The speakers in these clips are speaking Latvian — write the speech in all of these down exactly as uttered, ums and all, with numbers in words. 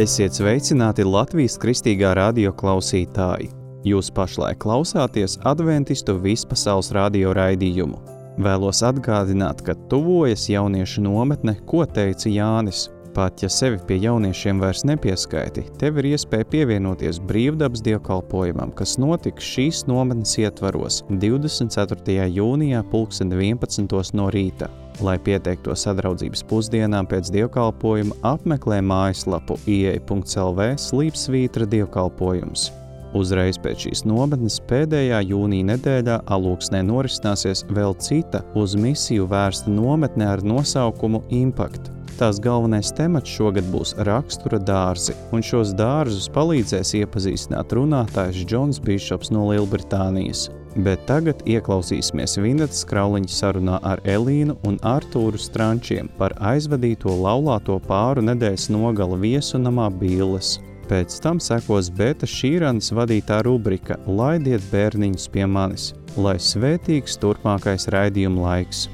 Esiet sveicināti Latvijas Kristīgā radio klausītāji. Jūs pašlaik klausāties Adventistu vispasaules radio raidījumu. Vēlos atgādināt, ka tuvojas jauniešu nometne, ko teica Jānis. Pat ja sevi pie jauniešiem vairs nepieskaiti, tev ir iespēja pievienoties brīvdabas dievkalpojumam, kas notiks šīs nometnes ietvaros divdesmit ceturtajā jūnijā pulksten vienpadsmitos no rīta. Lai pieteiktos sadraudzības pusdienām pēc dievkalpojuma, apmeklē mājaslapu ieej punkts el vē slīpsvītra dievkalpojums. Uzreiz pēc šīs nometnes pēdējā jūnija nedēļā Alūksnē norisināsies vēl cita uz misiju vērsta nometne ar nosaukumu Impact. Tās galvenais temats šogad būs rakstura dārzi, un šos dārzus palīdzēs iepazīstināt runātājs Džons Bišops no Lielbritānijas. Bet tagad ieklausīsimies Vindetas Krauliņa sarunā ar Elīnu un Artūru Strančiem par aizvadīto laulāto pāru nedēļas nogala viesunamā Bīles. Pēc tam sekos Beta Šīranas vadītā rubrika Laidiet bērniņus pie manis, lai svētīgs turpmākais raidījuma laiks.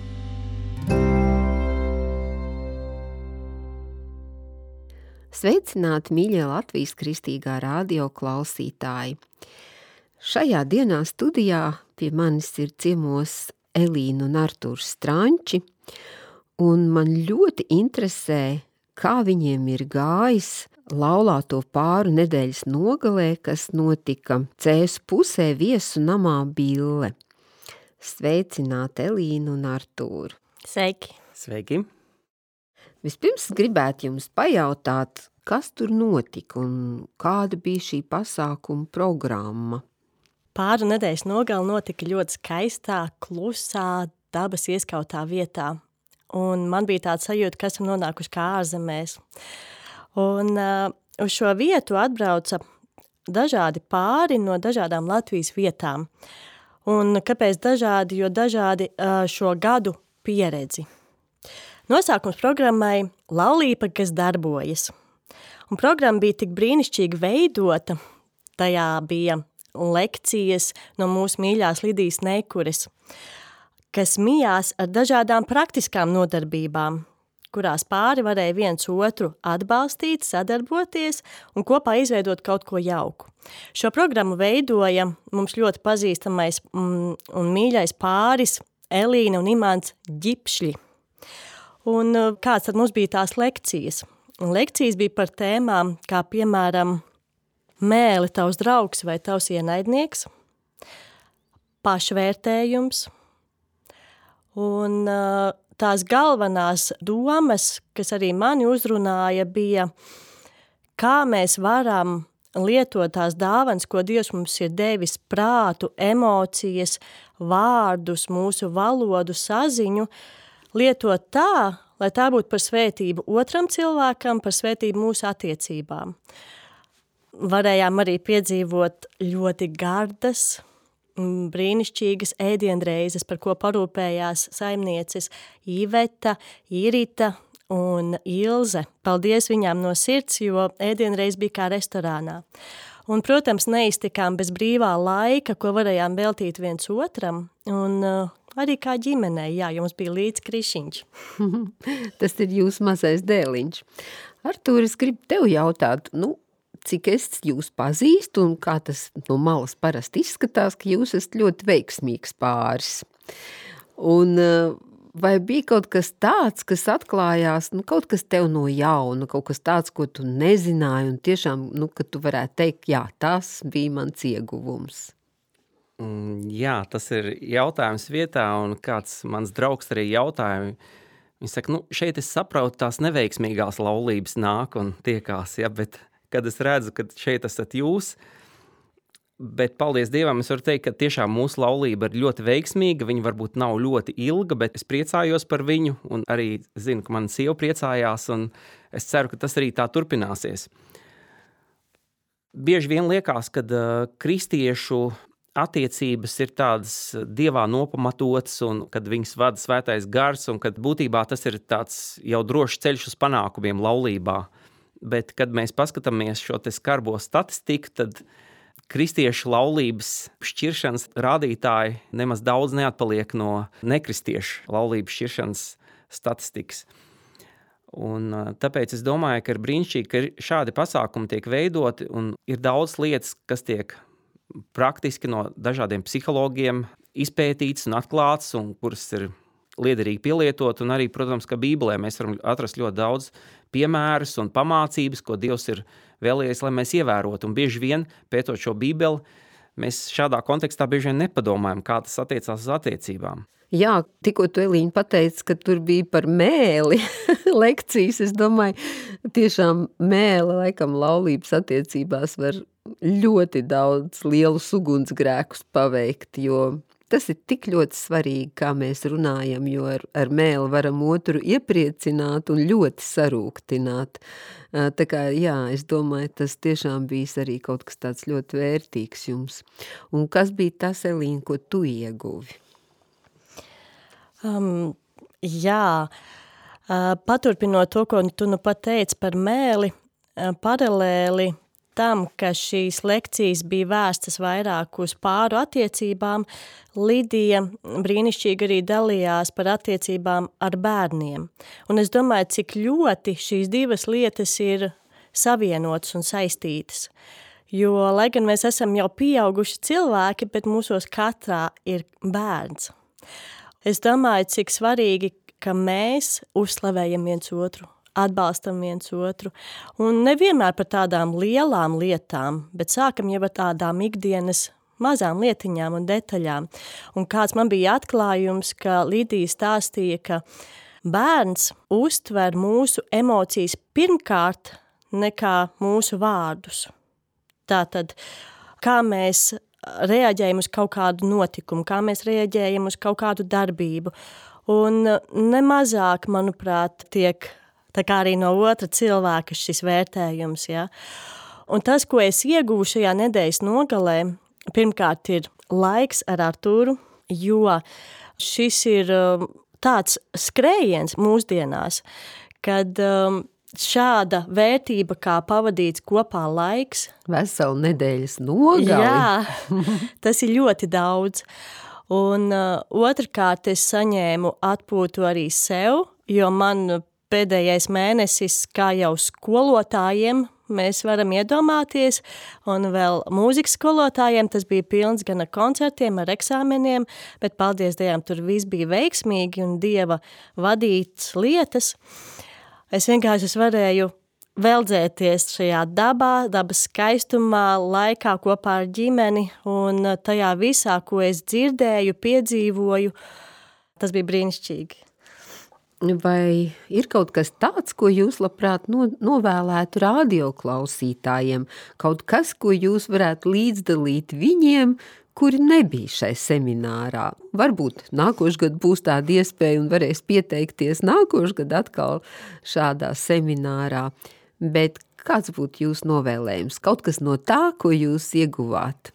Sveicināti, mīļie Latvijas Kristīgā radio klausītāji! Šajā dienā studijā pie manis ir ciemos Elīna un Artūrs Stranči, un man ļoti interesē, kā viņiem ir gājis laulāto pāru nedēļas nogalē, kas notika Cēsu pusē viesu namā Bille. Sveicināti, Elīna un Artūru! Sveiki! Sveiki! Vispirms gribētu jums pajautāt, kas tur notika un kāda bija šī pasākuma programma? Pāru nedēļas nogala notika ļoti skaistā, klusā, dabas ieskautā vietā. Un man bija tāds sajūta, ka esam nonākuši kā ārzemēs. Un uh, uz šo vietu atbrauca dažādi pāri no dažādām Latvijas vietām. Un kāpēc dažādi? Jo dažādi uh, šo gadu pieredzi. Nosaukums programmai Laulība, kas darbojas. Un programma bija tik brīnišķīgi veidota, tajā bija lekcijas no mūsu mīļās Lidijas Neikures, kas mijās ar dažādām praktiskām nodarbībām, kurās pāri varēja viens otru atbalstīt, sadarboties un kopā izveidot kaut ko jauku. Šo programmu veidoja mums ļoti pazīstamais mm, un mīļais pāris Elīna un Imants Ģipšļi. Un kāds tad mums bija tās lekcijas? Un lekcijas bija par tēmām, kā piemēram mēli tavs draugs vai tavs ienaidnieks, pašvērtējums un uh, tās galvenās domas, kas arī mani uzrunāja, bija, kā mēs varam lietot tās dāvanas, ko Dievs mums ir devis, prātu, emocijas, vārdus, mūsu valodu, saziņu, lietot tā, lai tā būtu par svētību otram cilvēkam, par svētību mūsu attiecībām. Varējām arī piedzīvot ļoti gardas, brīnišķīgas ēdienreizes, par ko parūpējās saimnieces Iveta, Irita un Ilze. Paldies viņām no sirds, jo ēdienreiz bija kā restorānā. Un, protams, neiztikām bez brīvā laika, ko varējām veltīt viens otram, un uh, arī kā ģimenei, jā, jums bija līdz krišiņš. Tas ir jūsu mazais dēliņš. Artūr, es gribu tev jautāt, nu, cik es jūs pazīstu un kā tas no malas parasti izskatās, ka jūs esat ļoti veiksmīgs pāris. Un vai bija kaut kas tāds, kas atklājās, nu, kaut kas tev no jauna, kaut kas tāds, ko tu nezināji un tiešām, nu, ka tu varētu teikt, jā, tas bija mans ieguvums? Mm, jā, tas ir jautājums vietā un kāds mans draugs arī jautāja. Viņš saka, nu, šeit es saprautu tās neveiksmīgās laulības nāk un tiekās, ja, bet kad es redzu, ka šeit esat jūs, bet paldies Dievam, es varu teikt, ka tiešām mūsu laulība ir ļoti veiksmīga, viņa varbūt nav ļoti ilga, bet es priecājos par viņu, un arī zinu, ka mana sieva priecājās, un es ceru, ka tas arī tā turpināsies. Bieži vien liekas, kad uh, kristiešu attiecības ir tādas Dievā nopamatotas, un kad viņas vada svētais gars, un kad būtībā tas ir tāds jau drošs ceļš uz panākumiem laulībā. Bet, kad mēs paskatāmies šo te skarbo statistiku, tad kristiešu laulības šķiršanas rādītāji nemaz daudz neatpaliek no nekristiešu laulības šķiršanas statistikas. Un tāpēc es domāju, ka ir brīnišķīgi, ka šādi pasākumi tiek veidoti un ir daudz lietas, kas tiek praktiski no dažādiem psihologiem izpētīts un atklāts un kuras ir liederīgi pielietot. Un arī, protams, ka Bībelē mēs varam atrast ļoti daudz piemērus un pamācības, ko Dievs ir vēlējies, lai mēs ievērotu. Un bieži vien, pētot šo Bībeli, mēs šādā kontekstā bieži vien nepadomājam, kā tas attiecās uz attiecībām. Jā, tikko tu, Elīna, pateici, ka tur bija par mēli lekcijas. Es domāju, tiešām mēle, laikam, laulības attiecībās var ļoti daudz lielus ugunsgrēkus paveikt, jo tas ir tik ļoti svarīgi, kā mēs runājam, jo ar, ar mēli varam otru iepriecināt un ļoti sarūktināt. Tā kā, jā, es domāju, tas tiešām bijis arī kaut kas tāds ļoti vērtīgs jums. Un kas bija tas, Elīna, ko tu ieguvi? Um, jā, uh, paturpinot to, ko tu nu pat teici par mēli, uh, paralēli tam, ka šīs lekcijas bija vērstas vairāk uz pāru attiecībām, Lidija brīnišķīgi arī dalījās par attiecībām ar bērniem. Un es domāju, cik ļoti šīs divas lietas ir savienotas un saistītas. Jo, lai gan mēs esam jau pieauguši cilvēki, bet mūsos katrā ir bērns. Es domāju, cik svarīgi, ka mēs uzslavējam viens otru, atbalstam viens otru. Un nevienmēr par tādām lielām lietām, bet sākam jau ar tādām ikdienas mazām lietiņām un detaļām. Un kāds man bija atklājums, ka Lidija stāstīja, ka bērns uztver mūsu emocijas pirmkārt nekā mūsu vārdus. Tātad, kā mēs reaģējam uz kaut kādu notikumu, kā mēs reaģējam uz kaut kādu darbību. Un nemazāk, manuprāt, tiek tā kā arī no otra cilvēka šis vērtējums. Ja? Un tas, ko es ieguvu šajā nedēļas nogalē, pirmkārt ir laiks ar Arturu, jo šis ir tāds skrējiens mūsdienās, kad um, šāda vērtība, kā pavadīts kopā laiks. Veselu nedēļas nogali. Jā, tas ir ļoti daudz. Un uh, otrkārt es saņēmu atpūtu arī sev, jo man pēdējais mēnesis, kā jau skolotājiem, mēs varam iedomāties, un vēl mūzikas skolotājiem tas bija pilns gan ar koncertiem, ar eksāmeniem, bet paldies Dievam, tur viss bija veiksmīgi un Dieva vadīts lietas. Es vienkārši es varēju veldzēties šajā dabā, dabas skaistumā, laikā kopā ar ģimeni un tajā visā, ko es dzirdēju, piedzīvoju, tas bija brīnišķīgi. Vai ir kaut kas tāds, ko jūs labprāt no, novēlētu radioklausītājiem? Kaut kas, ko jūs varētu līdzdalīt viņiem, kuri nebija šai seminārā? Varbūt nākošgad būs tāda iespēja un varēs pieteikties nākošgad atkal šādā seminārā. Bet kāds būtu jūsu novēlējums? Kaut kas no tā, ko jūs ieguvāt?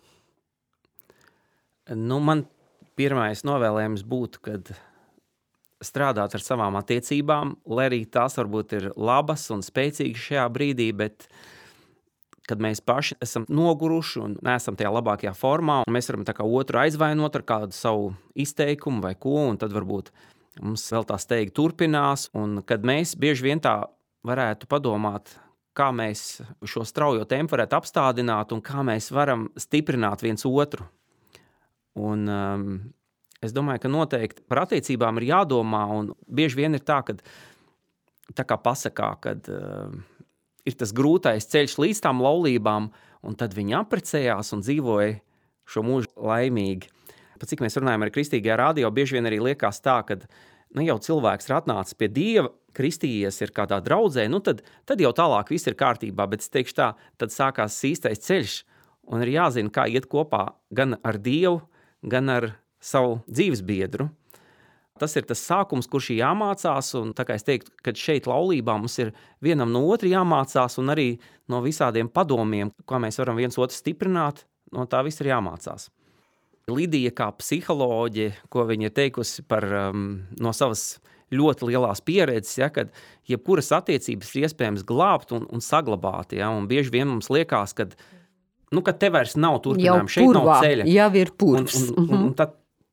Nu, man pirmais novēlējums būtu, kad strādāt ar savām attiecībām, lai arī tās varbūt ir labas un spēcīgas šajā brīdī, bet kad mēs paši esam noguruši un neesam tajā labākajā formā, un mēs varam tā kā otru aizvainot ar kādu savu izteikumu vai ko, un tad varbūt mums vēl tā steigi turpinās, un kad mēs bieži vien tā varētu padomāt, kā mēs šo straujo tempu varētu apstādināt un kā mēs varam stiprināt viens otru. Un um, es domāju, ka noteikti par attiecībām ir jādomā, un bieži vien ir tā, kad tā kā pasakā, kad uh, ir tas grūtais ceļš līdz tām laulībām, un tad viņi apprecējās un dzīvoja šo mūžu laimīgi. Pat cik mēs runājam ar kristīgajā radio, bieži vien arī liekas tā, kad nu, jau cilvēks ir atnācis pie Dieva, kristījies ir kādā draudzē, nu tad, tad jau tālāk viss ir kārtībā, bet es teikšu tā, tad sākās īstais ceļš, un ir jāzina, kā iet kopā gan ar Dievu, gan ar savu dzīvesbiedru. Tas ir tas sākums, kurš ir jāmācās, un tā kā es teiktu, kad šeit laulībā mums ir vienam no otra jāmācās, un arī no visādiem padomiem, kā mēs varam viens otru stiprināt, no tā viss ir jāmācās. Lidija kā psiholoģe, ko viņa ir teikusi par, um, no savas ļoti lielās pieredzes, ja, kad jebkuras attiecības ir iespējams glābt un, un saglabāt, ja, un bieži vien mums liekas, kad, nu, kad te vairs nav turpinājumu, šeit purvā, nav ceļa. Jau ir purvs. Un, un, un, un tad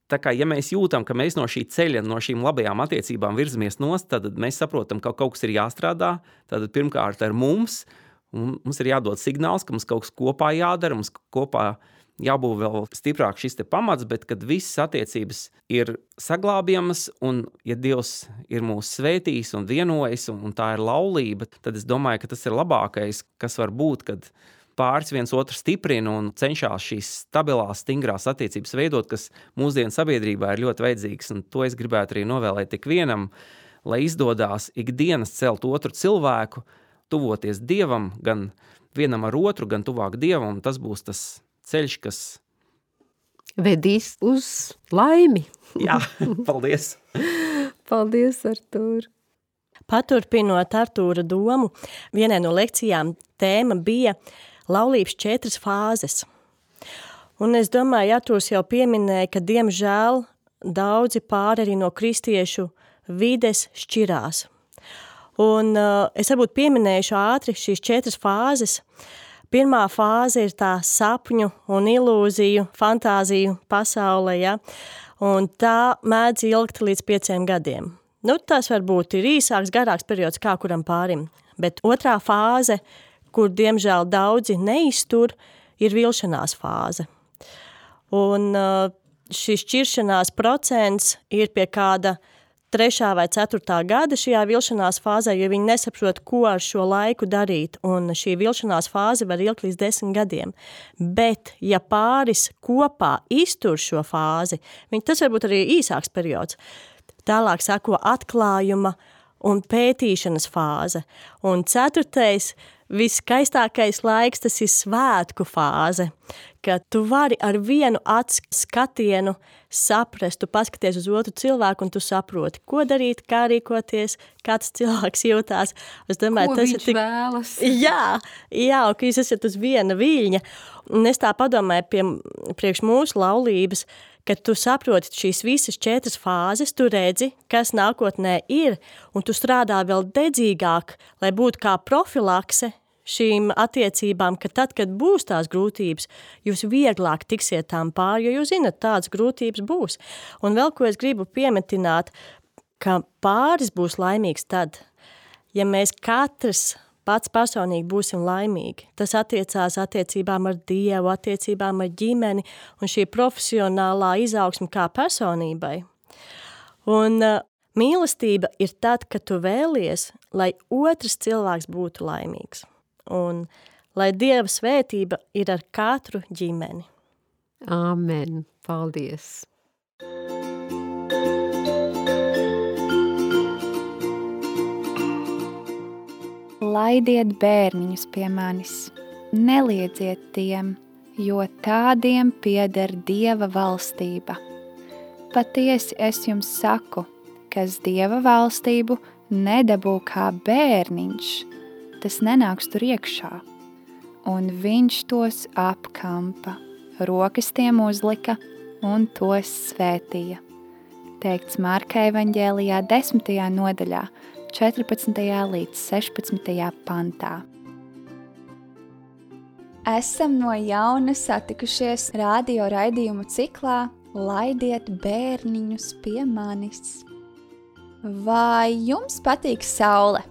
tā kā, ja mēs jūtam, ka mēs no šī ceļa, no šīm labajām attiecībām virzamies nost, tad mēs saprotam, ka kaut kas ir jāstrādā, tad pirmkārt ar mums, un mums ir jādod signāls, ka mums kaut kas kopā jādara, mums kopā jābūt vēl stiprāk šis te pamats, bet kad visas attiecības ir saglābjamas, un ja Dievs ir mūs svētījis un vienojis, un, un tā ir laulība, tad es domāju, ka tas ir labākais, kas var būt, kad pāris viens otru stiprina un cenšas šīs stabilās, stingrās attiecības veidot, kas mūsdienu sabiedrībā ir ļoti vajadzīgs, un to es gribētu arī novēlēt tik vienam, lai izdodās ikdienas celt otru cilvēku, tuvoties Dievam, gan vienam ar otru, gan tuvāk Dievam, tas būs tas ceļš, kas vedīs uz laimi. Jā, paldies. Paldies, Artūr. Paturpinot Artūra domu, vienai no lekcijām tēma bija laulības četras fāzes. Un es domāju, Artūrs jau pieminēja, ka diemžēl daudzi pāri arī no kristiešu vides šķirās. Un uh, es varbūt pieminējuši ātri šīs četras fāzes. Pirmā fāze ir tā sapņu un ilūziju, fantāziju pasaule, ja? Un tā mēdz ilgt līdz pieciem gadiem. Nu, tas varbūt ir īsāks, garāks periods kā kuram pārim. Bet otrā fāze, kur diemžēl daudzi neiztur, ir vilšanās fāze. Un uh, šis šķiršanās procents ir pie kāda trešā vai ceturtā gada šajā vilšanās fāzē, jo viņi nesaprot, ko ar šo laiku darīt, un šī vilšanās fāze var ilgt līdz desmit gadiem. Bet, ja pāris kopā iztur šo fāzi, viņi, tas var būt arī īsāks periods. Tālāk sako atklājuma un pētīšanas fāze. Un ceturtais, viskaistākais laiks, tas ir svētku fāze, ka tu vari ar vienu acu skatienu saprast, tu paskaties uz otru cilvēku un tu saproti, ko darīt, kā rīkoties, kāds cilvēks jūtās. Es domāju, ko tas viņš ir tik... vēlas. Jā, jā, ka jūs esat uz viena viļņa. Un es tā padomāju pie, priekš mūsu laulības, ka tu saproti šīs visas četras fāzes, tu redzi, kas nākotnē ir, un tu strādā vēl dedzīgāk, lai būtu kā profilakse šīm attiecībām, ka tad, kad būs tās grūtības, jūs vieglāk tiksiet tām pāri, jo jūs zinat, tādas grūtības būs. Un vēl, ko es gribu piemetināt, ka pāris būs laimīgs tad, ja mēs katrs pats personīgi būsim laimīgi. Tas attiecās attiecībām ar Dievu, attiecībām ar ģimeni un šī profesionālā izaugsme kā personībai. Un uh, mīlestība ir tad, kad tu vēlies, lai otrs cilvēks būtu laimīgs. Un lai Dieva svētība ir ar katru ģimeni. Āmen. Paldies. Laidiet bērniņus pie manis, neliedziet tiem, jo tādiem pieder Dieva valstība. Patiesi es jums saku, kas Dieva valstību nedabū kā bērniņš, tas nenāks tur iekšā. Un viņš tos apkampa, rokas tiem uzlika un tos svētīja. Teikts Marka evaņģēlijā desmitajā nodaļā, četrpadsmitajā līdz sešpadsmitajā pantā. Esam no jauna satikušies radio raidījumu ciklā Laidiet bērniņus pie manis. Vai jums patīk saule?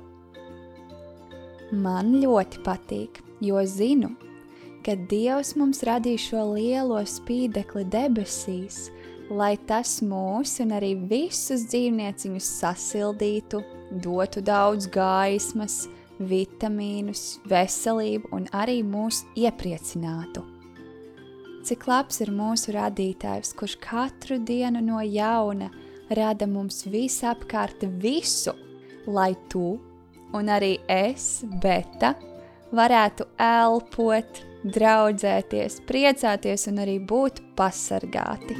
Man ļoti patīk, jo zinu, ka Dievs mums radīja šo lielo spīdekli debesīs, lai tas mūs un arī visus dzīvnieciņus sasildītu, dotu daudz gaismas, vitamīnus, veselību un arī mūs iepriecinātu. Cik labs ir mūsu radītājs, kurš katru dienu no jauna rada mums visapkārt visu, lai tu un arī es, Beta, varētu elpot, draudzēties, priecāties un arī būt pasargāti.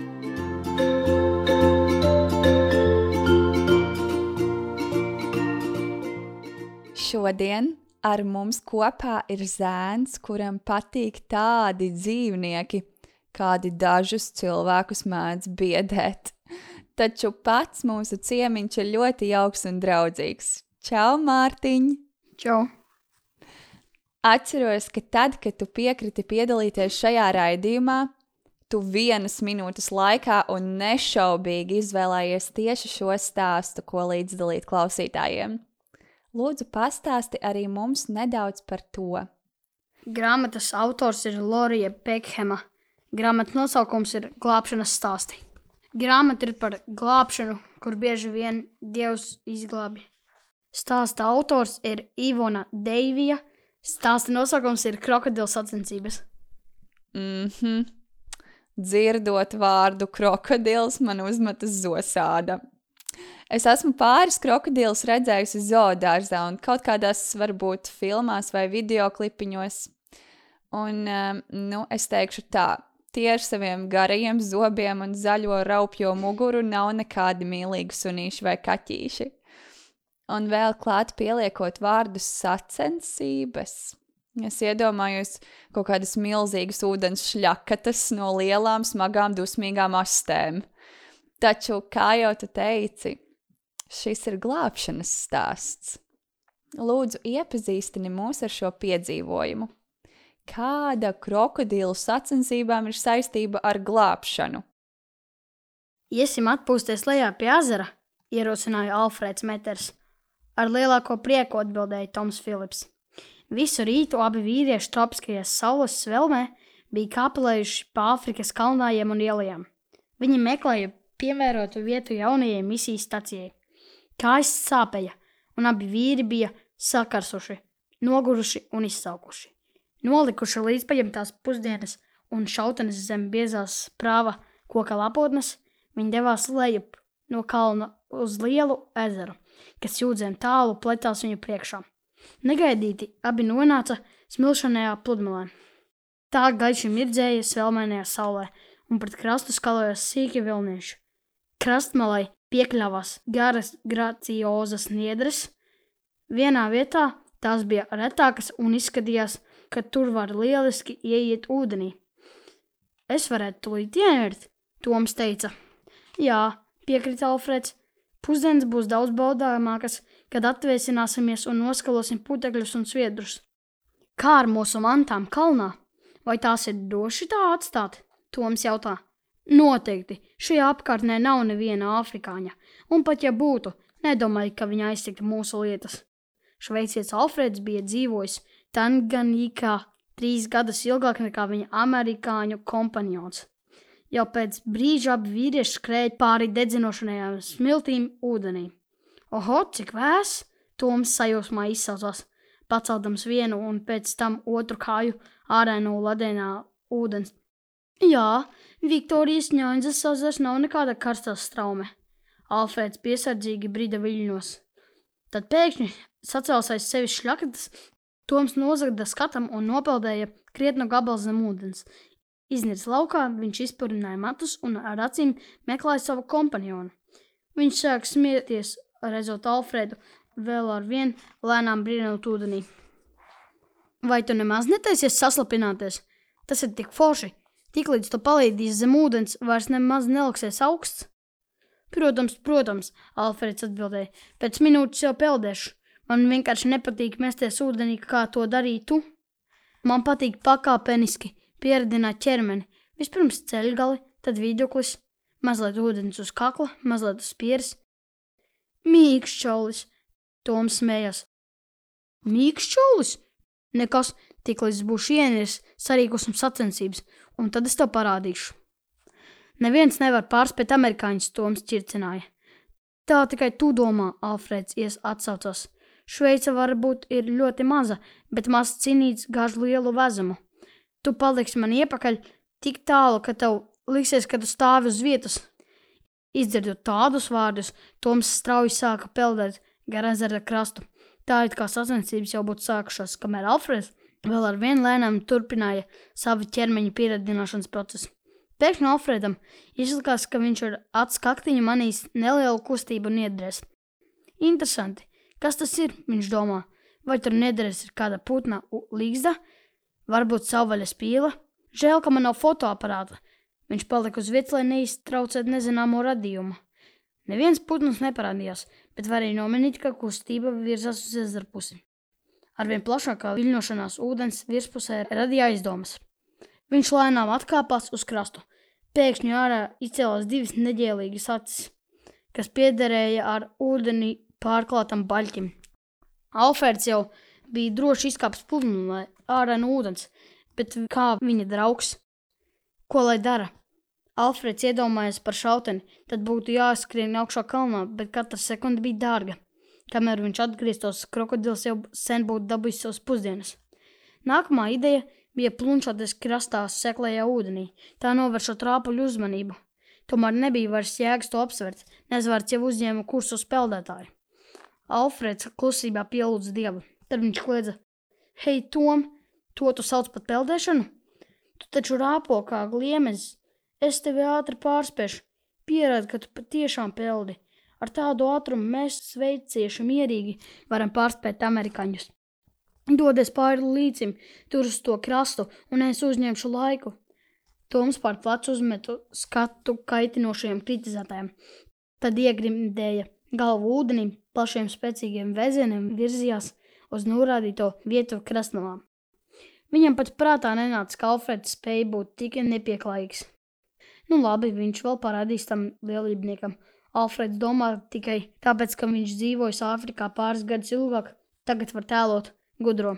Šodien ar mums kopā ir zēns, kuram patīk tādi dzīvnieki, kādi dažus cilvēkus mēdz biedēt. Taču pats mūsu ciemiņš ir ļoti jauks un draudzīgs. Čau, Mārtiņ! Čau! Atceros, ka tad, kad tu piekriti piedalīties šajā raidījumā, tu vienas minūtes laikā un nešaubīgi izvēlējies tieši šo stāstu, ko līdzdalīt klausītājiem. Lūdzu, pastāsti arī mums nedaudz par to. Grāmatas autors ir Lorija Pekhema. Grāmatas nosaukums ir Glābšanas stāsti. Grāmata ir par glābšanu, kur bieži vien Dievs izglābi. Stāsta autors ir Ivona Deivija. Stāsta nosaukums ir Krokodila sacensības. Mhm. Dzirdot vārdu krokodils, man uzmetas zosāda. Es esmu pāris krokodilus redzējusi zoodārzā un kaut kādās varbūt filmās vai videoklipiņos. Un, nu, es teikšu tā, tie ar saviem garajiem zobiem un zaļo raupjo muguru nav nekādi mīlīgi sunīši vai kaķīši. Un vēl klāt pieliekot vārdus sacensības. Es iedomājos kaut kādas milzīgas ūdens šļakatas no lielām, smagām, dusmīgām astēm. Taču, kā jau tu teici, šis ir glābšanas stāsts. Lūdzu, iepazīstini mūs ar šo piedzīvojumu. Kāda krokodilu sacensībām ir saistība ar glābšanu? Iesim atpūsties lejā pie ezera, ierosināja Alfrēds Meters. Ar lielāko prieku atbildēja Toms Filips. Visu rītu abi vīrieši tropiskajās saules svelmē bija kāpelējuši pa Āfrikas kalnājiem un ielajām. Viņi meklēja piemērotu vietu jaunajai misijas stacijai. Kājas sāpēja, un abi vīri bija sakarsuši, noguruši un izsalkuši. Nolikuši līdz paņemtās pusdienas un šautenes zem biezās prāva koka lapotnes, viņi devās lejup no kalna uz lielu ezeru, kas jūdzēm tālu pletās viņu priekšā. Negaidīti abi nonāca smilšanajā pludmalē. Tā gaiši mirdzēja svelmainajā saulē, un pret krastu skalojās sīki vilnieši. Krastmalai piekļāvās garas graciozas niedres. Vienā vietā tās bija retākas un izskatījās, ka tur var lieliski ieiet ūdenī. Es varētu tūlīt ienirt, Toms teica. Jā, piekrita Alfreds, pusdienas būs daudz baudāmākas, kad atvēsināsimies un noskalosim putekļus un sviedrus. Kā ar mūsu mantām kalnā? Vai tās ir droši tā atstāt? Toms jautā. Noteikti, šajā apkārtnē nav neviena afrikāņa, un pat ja būtu, nedomāju, ka viņa aiztiktu mūsu lietas. Šveicietis Alfreds bija dzīvojis Tanganjikā trīs gadus ilgāk nekā viņa amerikāņu kompanjons. Jau pēc brīža abi vīrieši skrēja pāri dedzinošanajām smiltīm ūdenī. Oho, cik vēs! Toms sajūsmā izsaucās, paceldams vienu un pēc tam otru kāju ārā no ledēnā ūdens. Jā, Viktorijas Ņaņdzes ezers nav nekāda karstā straume. Alfreds piesardzīgi brida viļņos. Tad pēkšņi sacēls aiz sevis šļakatas, Toms nozagda skatam un nopeldēja krietnu gabalu zem ūdens. Iznirts laukā, viņš izpurināja matus un ar acīm meklēja savu kompanjonu. Viņš sāk smieties, redzot Alfredu vēl ar vien lēnām brīnot ūdenī. Vai tu nemaz netaisies saslapināties? Tas ir tik forši. Tiklīdz tu palīdīs zem ūdens, vairs nemaz neliksies augsts? Protams, protams, Alfreds atbildēja. Pēc minūtes jau peldēšu. Man vienkārši nepatīk mesties ūdenī, kā to darīji tu. Man patīk pakāpeniski pieredināt ķermeni. Vispirms ceļgali, tad viduklis, mazliet ūdens uz kakla, mazliet uz pieres. Mīkšķaulis, Toms smējās. Mīkšķaulis? Nekas, tiklīdz būšu ienirs, sarīkosim sacensības, un tad es tev parādīšu. Neviens nevar pārspēt amerikāņus, Toms ķircināja. Tā tikai tu domā, Alfreds ies atsaucās. Šveica varbūt ir ļoti maza, bet mazs cinīts gāž lielu vezumu. Tu paliksi man iepakaļ tik tālu, ka tev liksies, ka tu stāvi uz vietas. Izdzirdot tādus vārdus, Toms strauji sāka peldēt gar ezera krastu. Tā it kā sacensības jau būtu sākušās, kamēr Alfreds vēl ar vien lēnām turpināja savu ķermeņa pieredināšanas procesu. Pēkšņi Alfredam izlikās, ka viņš ar acu kaktiņu manīs nelielu kustību niedrēs. Interesanti, kas tas ir, viņš domā, vai tur niedrēs ir kāda putna līgzda, varbūt savvaļas pīla? Žēl, ka man nav fotoaparāta. Viņš palika uz vietas, lai neiztraucētu nezināmo radījumu. Neviens putns neparādījās, bet varēja nomanīt, ka kustība virzās uz ezeru pusi. Arvien plašākā viļņošanās ūdens virspusē radīja aizdomas. Viņš lēnām atkāpās uz krastu. Pēkšņi ārā izcēlās divas neģēlīgas acis, kas piederēja ar ūdeni pārklātam baļķim. Alfrēds jau bija droši izkāpis pludmalē ārā no ūdens, bet kā viņa draugs? Ko lai dara? Alfrēds iedomājas par šauteni, tad būtu jāskrien augšā kalnā, bet katra sekunde bija dārga. Kamēr viņš atgrieztos, krokodils jau sen būtu dabūjis savas pusdienas. Nākamā ideja bija plunčoties krastā seklajā ūdenī, tā novēršot rāpuļu uzmanību. Tomēr nebija vairs jēgas to apsvert, nezvārds jau uzņēma kursu uz peldētāju. Alfrēds klusībā pielūdza Dievu, tad viņš kliedza: Hei, Tom, to tu sauc par peldēšanu? Tu taču rāpo kā gliemezis, es tevi ātri pārspēšu, pierādi, ka tu patiešām peldi. Ar tādu ātrumu mēs, sveicieši, mierīgi varam pārspēt amerikaņus. Dodies pāri līcim, tur uz to krastu, un es uzņemšu laiku. Toms pār plecu uzmetu skatu kaitinošajiem kritizētājiem. Tad iegrimdēja galvu ūdenī, plašiem spēcīgiem vēzieniem virzījās uz norādīto vietu krastmalā. Viņam pat prātā nenāca, ka Alfrēds spēja būt tikai nepieklājīgs. Nu labi, viņš vēl parādīs tam lielībniekam. Alfrēds domā tikai tāpēc, ka viņš dzīvojas Āfrikā pāris gadus ilgāk, tagad var tēlot gudro.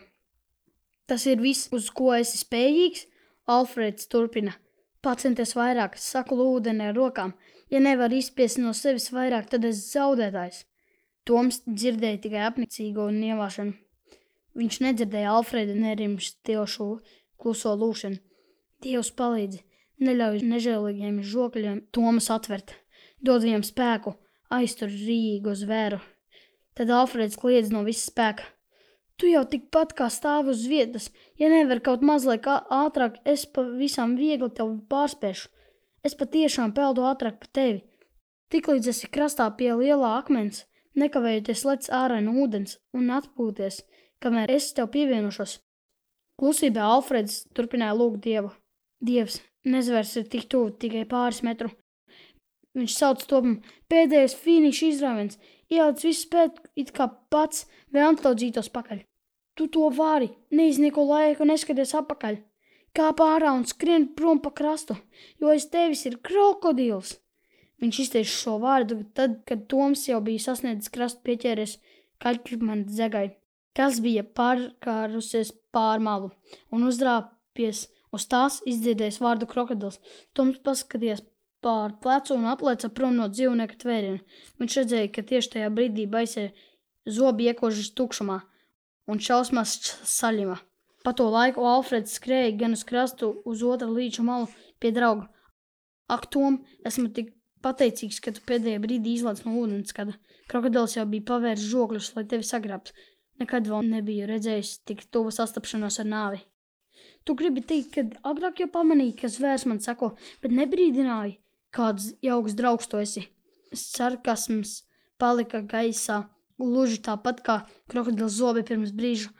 Tas ir viss, uz ko esi spējīgs? Alfrēds turpina. Pacenties vairāk, saku ūdeni ar rokām. Ja nevar izspiest no sevis vairāk, tad es zaudētājs. Toms dzirdēja tikai apnicīgo un ievāšanu. Viņš nedzirdēja Alfrēda nerimstošu kluso lūšanu. Dievs palīdzi, neļauj nežēlīgiem žokļiem Tomas atvert. Dod viņam spēku, aiztur rīgu zvēru. Tad Alfrēds kliedz no visa spēka. Tu jau tikpat kā stāv uz vietas, ja nevar kaut mazliet ātrāk, es pavisam viegli tevi pārspēšu. Es patiešām peldu ātrāk par tevi. Tiklīdz esi krastā pie lielā akmens, nekavējoties lec ārā no ūdens un atpūties, kamēr es tev pievienošos. Klusībā Alfrēds turpināja lūgt Dievu. Dievs, nezvērs ir tik tuvu, tikai pāris metru. Viņš sauc Tomam, pēdējais finiša izrāviens, ielic visu spēt it kā pats vēlntlaudzītos pakaļ. Tu to vari, neiznieko laiku, neskaties apakaļ. Kāp ārā un skrien prom pa krastu, jo aiz tevis ir krokodils. Viņš izteica šo vārdu tad, kad Toms jau bija sasniedzis krastu pieķēries kaļķmanu dzegai, kas bija pārkārusies pār malu un uzrāpies uz tās izdzirdējis vārdu krokodils. Toms paskatījās pār plecu un atlēca prom no dzīvnieka tvēriena. Viņš redzēja, ka tieši tajā brīdī baisē zobi iekožas tukšumā un šausmās saļima. Pa to laiku Alfrēds skrēja gan uz krastu uz otru līča malu pie drauga. Ak, Tom, esmu tik pateicīgs, ka tu pēdējā brīdī izlaic no ūdens, kad krokodils jau bija pavērs žokļus, lai tevi sagrābtu. Nekad vēl nebiju redzējis tik tuvu sastapšanos ar nāvi. Tu gribi teikt, ka agrāk jau pamanīji, ka zvērs man sako, bet nebrīdināji, kāds jauks draugs tu esi. Sarkasms palika gaisā, gluži tāpat kā krokodils zobi pirms brīža.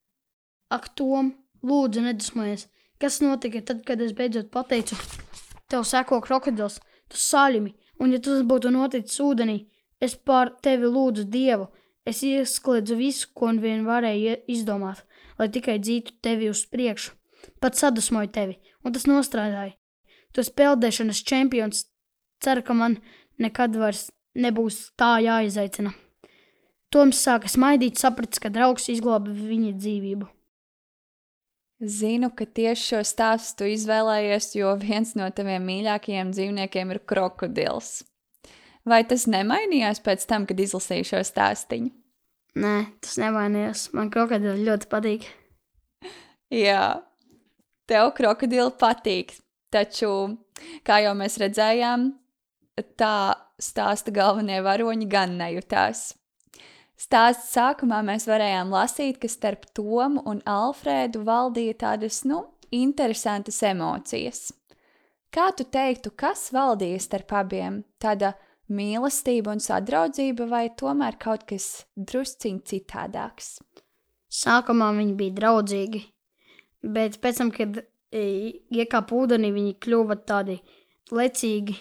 Ak, Tom, lūdzu nedusmojies. Kas notika tad, kad es beidzot pateicu? Tev seko krokodils, tu saļimi, un ja tas būtu noticis ūdenī, es pār tevi lūdzu Dievu. Es ieskliedzu visu, ko vien varēju izdomāt, lai tikai dzītu tevi uz priekšu. Pat sadusmoju tevi, un tas nostrādāja. Tu esi peldēšanas čempions. Ceru, ka man nekad vairs nebūs tā jāizaicina. Toms sāka smaidīt, sapratis, ka draugs izglāba viņa dzīvību. Zinu, ka tieši šo stāstu tu izvēlējies, jo viens no taviem mīļākajiem dzīvniekiem ir krokodils. Vai tas nemainījās pēc tam, kad izlasīju šo stāstiņu? Nē, tas nemainījās. Man krokodili ļoti patīk. Jā, tev krokodili patīk, taču, kā jau mēs redzējām, tā stāsta galvenie varoņi gan nejutās. Stāsts sākumā mēs varējām lasīt, ka starp Tomu un Alfrēdu valdīja tādas, nu, interesantas emocijas. Kā tu teiktu, kas valdīja starp abiem? Tāda mīlestība un sadraudzība vai tomēr kaut kas drusciņ citādāks? Sākumā viņi bija draudzīgi, bet pēc tam, kad iekāpa ūdenī, viņi kļuva tādi lecīgi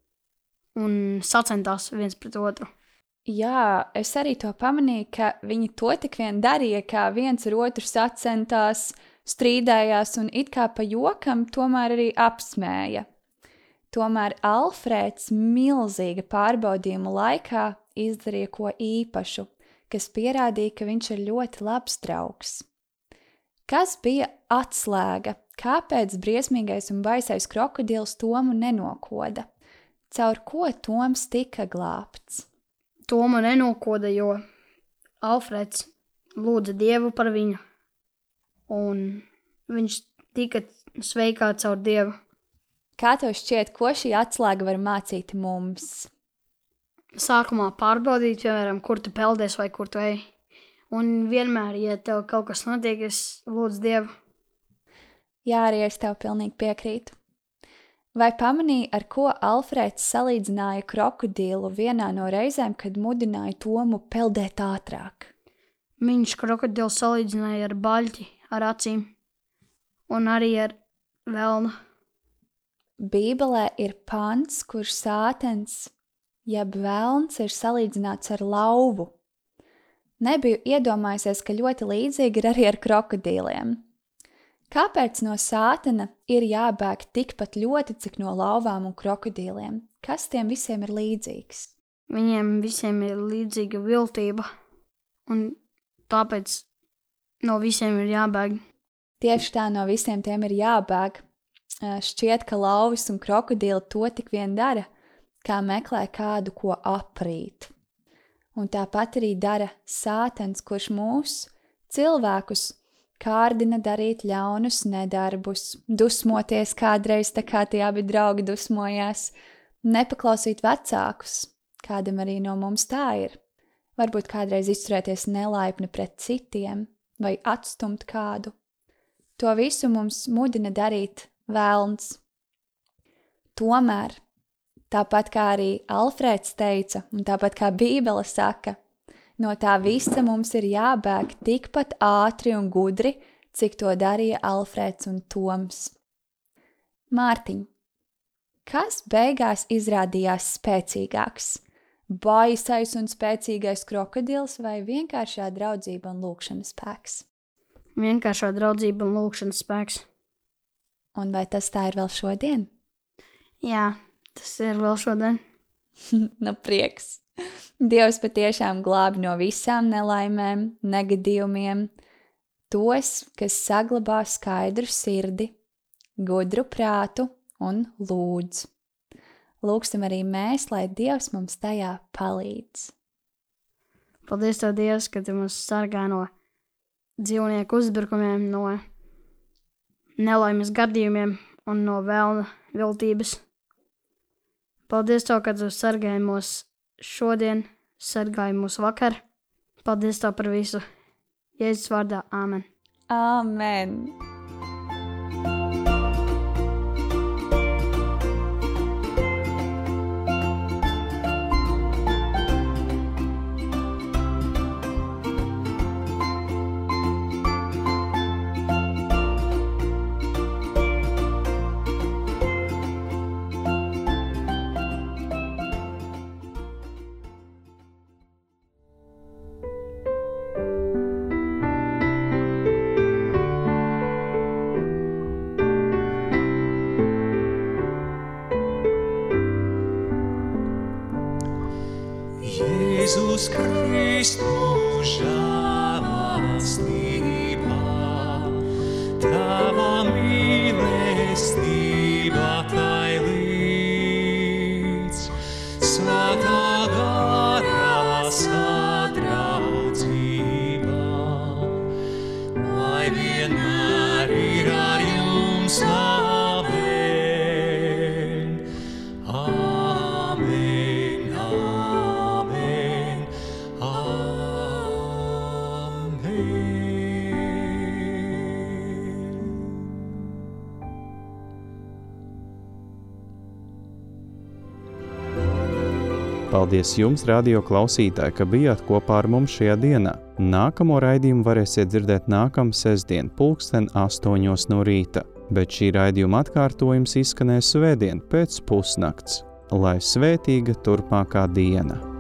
un sacentās viens pret otru. Jā, es arī to pamanīju, ka viņi to tik vien darīja, kā viens ar otru sacentās, strīdējās un it kā pa jokam tomēr arī apsmēja. Tomēr Alfrēds milzīga pārbaudījuma laikā izdarīja ko īpašu, kas pierādīja, ka viņš ir ļoti labs draugs. Kas bija atslēga? Kāpēc briesmīgais un baisais krokodils Tomu nenokoda? Caur ko Toms tika glābts? Tomu nenokoda, jo Alfrēds lūdza Dievu par viņu, un viņš tika sveikā caur Dievu. Kā tev šķiet, ko šī atslēga var mācīt mums? Sākumā pārbaudīt, piemēram, kur tu peldies vai kur tu ej. Un vienmēr, ja tev kaut kas notiek, es lūdzu Dievu. Jā, arī es tev pilnīgi piekrītu. Vai pamanīji, ar ko Alfrēds salīdzināja krokodilu vienā no reizēm, kad mudināja Tomu peldēt ātrāk? Viņš krokodilu salīdzināja ar baļķi, ar acīm un arī ar velnu. Bībelē ir pants, kur sātens, jeb velns, ir salīdzināts ar lauvu. Nebiju iedomājusies, ka ļoti līdzīgi ir arī ar krokodīliem. Kāpēc no sātena ir jābēg tikpat ļoti, cik no lauvām un krokodīliem? Kas tiem visiem ir līdzīgs? Viņiem visiem ir līdzīga viltība, un tāpēc no visiem ir jābēg. Tieši tā, no visiem tiem ir jābēg. Šķiet, ka lauvis un krokodili to tik vien dara, kā meklē kādu, ko aprīt. Un tāpat arī dara sātens, kurš mūs, cilvēkus, kārdina darīt ļaunus nedarbus, dusmoties kādreiz, tā kā tie abi draugi dusmojās, nepaklausīt vecākus, kādam arī no mums tā ir. Varbūt kādreiz izturēties nelaipni pret citiem vai atstumt kādu. To visu mums mudina darīt velns. Tomēr, tāpat kā arī Alfrēds teica, un tāpat kā Bībele saka, no tā visa mums ir jābēg tikpat ātri un gudri, cik to darīja Alfrēds un Toms. Mārtiņ, kas beigās izrādījās spēcīgāks? Baisais un spēcīgais krokodils vai vienkāršā draudzība un lūkšanas spēks? Vienkāršā draudzība un lūkšanas spēks. Un vai tas tā ir vēl šodien? Jā, tas ir vēl šodien. Nu, prieks. Dievs patiešām glābi no visām nelaimēm, negadījumiem, tos, kas saglabā skaidru sirdi, gudru prātu un lūdz. Lūgsim arī mēs, lai Dievs mums tajā palīdz. Paldies Tev, Dievs, ka Tu mūs sargā no dzīvnieku uzbrukumiem, no nelaimes gadījumiem un no velna viltības. Paldies Tev, ka Tu sargāji mūs šodien, sargāji mūs vakar. Paldies Tev par visu. Jēzus vārdā, āmen. Āmen. Jēzus Kristus žēlastībā, Tava mīlestība tai līdz, Svētā gara sadraudzība, lai vienmēr ir ar jums. Amen. Amen. Amen. Paldies jums, radio klausītāji, ka bijāt kopā ar mums šajā dienā. Nākamo raidījumu varēsiet dzirdēt nākamā sestdien, pulksten astoņos no rīta, bet šī raidījuma atkārtojums izskanēs svētdien pēc pusnakts. Lai svētīga turpmākā diena!